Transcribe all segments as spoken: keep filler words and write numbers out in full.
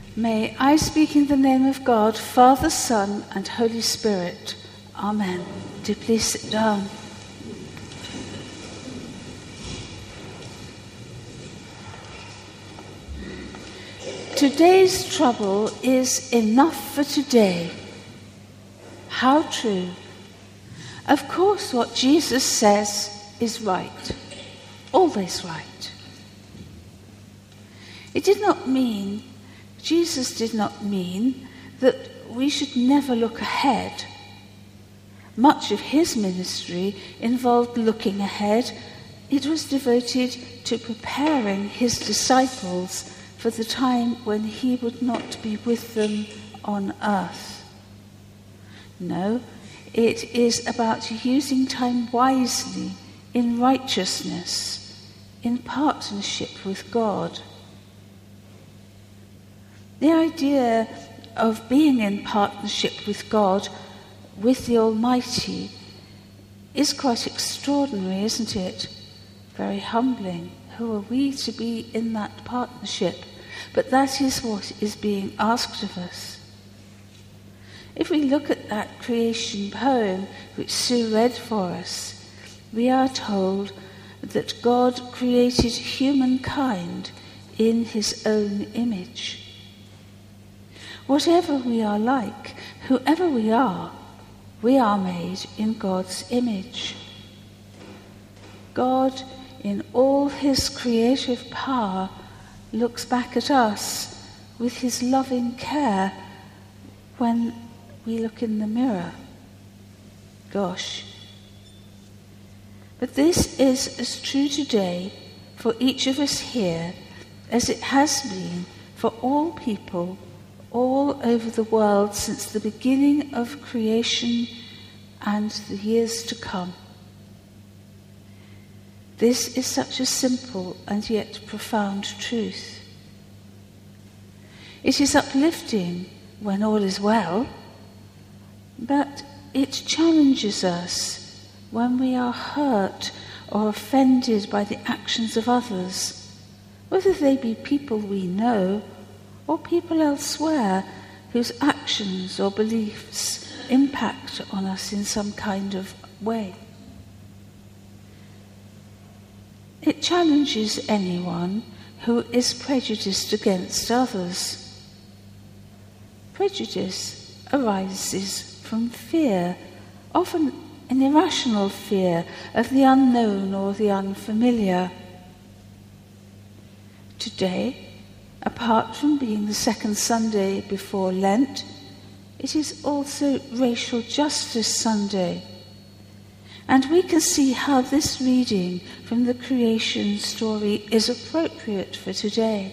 May I speak in the name of God, Father, Son, and Holy Spirit. Amen. Do please sit down. Today's trouble is enough for today. How true. Of course, what Jesus says is right. Always right. It did not mean, Jesus did not mean that we should never look ahead. Much of his ministry involved looking ahead. It was devoted to preparing his disciples for the time when he would not be with them on earth. No, it is about using time wisely in righteousness, in partnership with God. The idea of being in partnership with God, with the Almighty, is quite extraordinary, isn't it? Very humbling. Who are we to be in that partnership? But that is what is being asked of us. If we look at that creation poem which Sue read for us, we are told that God created humankind in his own image. Whatever we are like, whoever we are, we are made in God's image. God, in all his creative power, looks back at us with his loving care when we look in the mirror. Gosh. But this is as true today for each of us here as it has been for all people all over the world since the beginning of creation and the years to come. This is such a simple and yet profound truth. It is uplifting when all is well, but it challenges us when we are hurt or offended by the actions of others, whether they be people we know or people elsewhere whose actions or beliefs impact on us in some kind of way. It challenges anyone who is prejudiced against others. Prejudice arises from fear, often an irrational fear of the unknown or the unfamiliar. Today, apart from being the second Sunday before Lent, it is also Racial Justice Sunday. And we can see how this reading from the creation story is appropriate for today.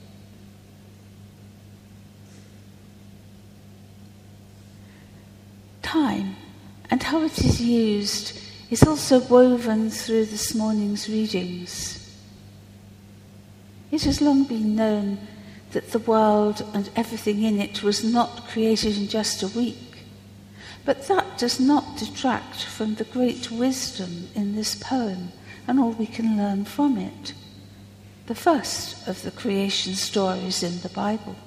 Time and how it is used is also woven through this morning's readings. It has long been known that the world and everything in it was not created in just a week. But that does not detract from the great wisdom in this poem and all we can learn from it. The first of the creation stories in the Bible.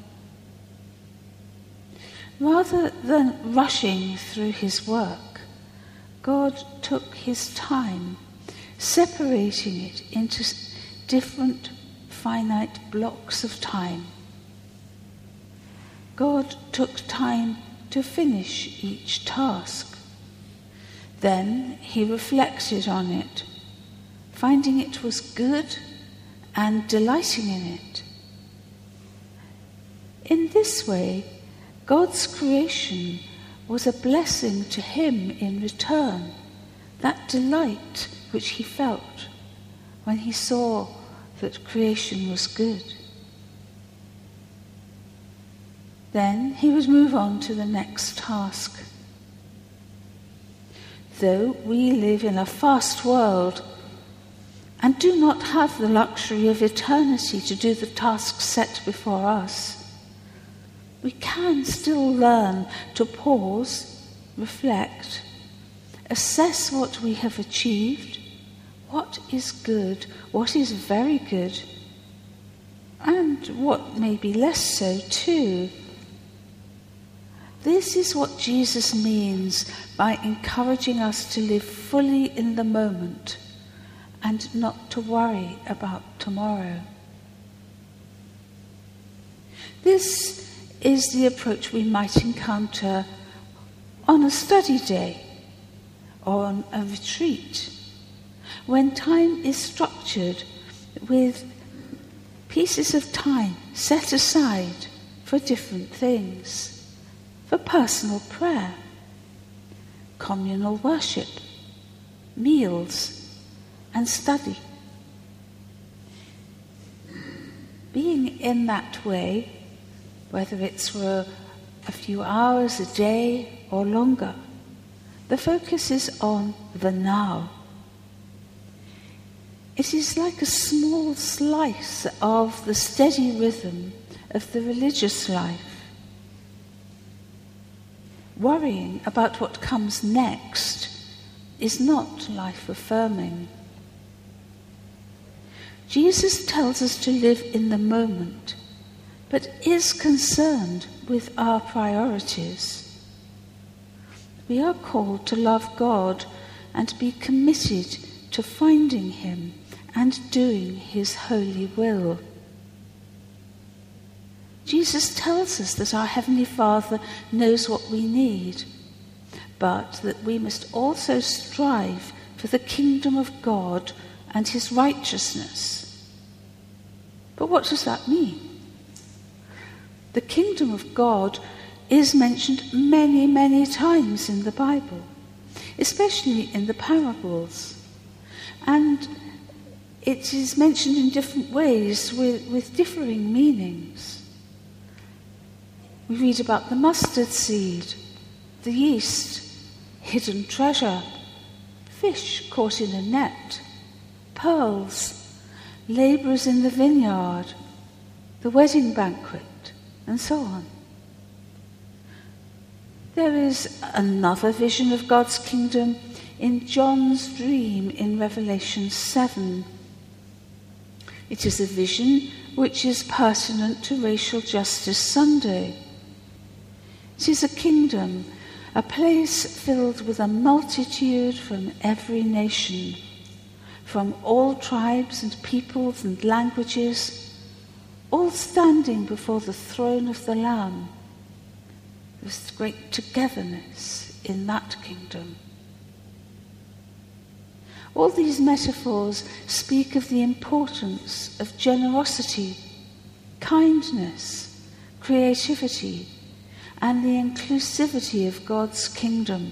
Rather than rushing through his work, God took his time, separating it into different finite blocks of time. God took time to finish each task. Then he reflected on it, finding it was good and delighting in it. In this way, God's creation was a blessing to him in return, that delight which he felt when he saw that creation was good. Then he would move on to the next task. Though we live in a fast world and do not have the luxury of eternity to do the tasks set before us, we can still learn to pause, reflect, assess what we have achieved, what is good, what is very good, and what may be less so too. This is what Jesus means by encouraging us to live fully in the moment and not to worry about tomorrow. This is the approach we might encounter on a study day or on a retreat, when time is structured with pieces of time set aside for different things. For personal prayer, communal worship, meals, and study. Being in that way, whether it's for a few hours a day or longer, the focus is on the now. It is like a small slice of the steady rhythm of the religious life. Worrying about what comes next is not life-affirming. Jesus tells us to live in the moment, but is concerned with our priorities. We are called to love God and be committed to finding him and doing his holy will. Jesus tells us that our Heavenly Father knows what we need, but that we must also strive for the kingdom of God and his righteousness. But what does that mean? The kingdom of God is mentioned many, many times in the Bible, especially in the parables. And it is mentioned in different ways with, with differing meanings. We read about the mustard seed, the yeast, hidden treasure, fish caught in a net, pearls, labourers in the vineyard, the wedding banquet, and so on. There is another vision of God's kingdom in John's dream in Revelation seven. It is a vision which is pertinent to Racial Justice Sunday. It is a kingdom, a place filled with a multitude from every nation, from all tribes and peoples and languages, all standing before the throne of the Lamb. There's great togetherness in that kingdom. All these metaphors speak of the importance of generosity, kindness, creativity, and the inclusivity of God's kingdom.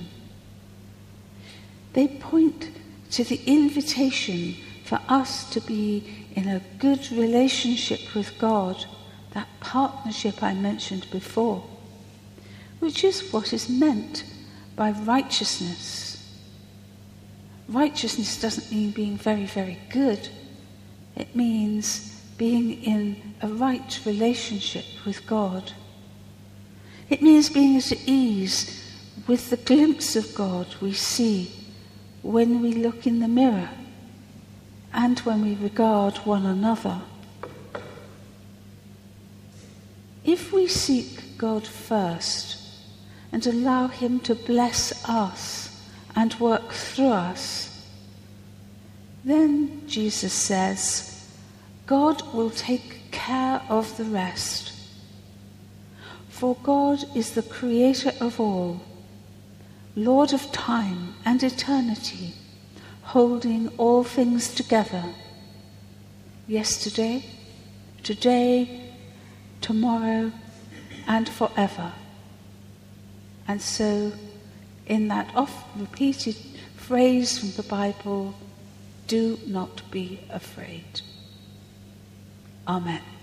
They point to the invitation for us to be in a good relationship with God, that partnership I mentioned before, which is what is meant by righteousness. Righteousness doesn't mean being very, very good. It means being in a right relationship with God. It means being at ease with the glimpse of God we see when we look in the mirror and when we regard one another. If we seek God first and allow him to bless us and work through us, then, Jesus says, God will take care of the rest. For God is the creator of all, Lord of time and eternity, holding all things together, yesterday, today, tomorrow, and forever. And so, in that oft-repeated phrase from the Bible, do not be afraid. Amen.